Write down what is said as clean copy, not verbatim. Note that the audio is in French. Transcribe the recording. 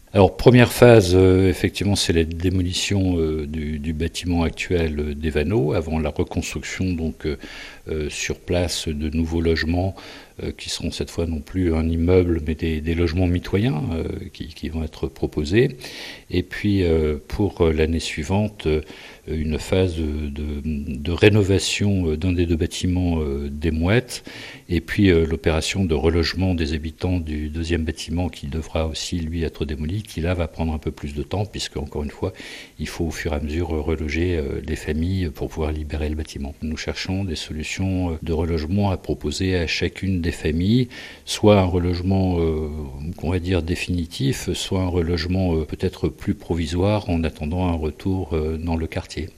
Alors première phase, effectivement, c'est la démolition du bâtiment actuel des Vanneaux, avant la reconstruction donc sur place de nouveaux logements qui seront cette fois non plus un immeuble mais des logements mitoyens qui vont être proposés. Et puis pour l'année suivante, une phase de rénovation d'un des deux bâtiments des Mouettes, et puis l'opération de relogement des habitants du deuxième bâtiment qui devra aussi lui être démoli, qui là va prendre un peu plus de temps puisque encore une fois il faut au fur et à mesure reloger les familles pour pouvoir libérer le bâtiment. Nous cherchons des solutions de relogement à proposer à chacune des familles, soit un relogement qu'on va dire définitif, soit un relogement peut-être plus provisoire en attendant un retour dans le quartier.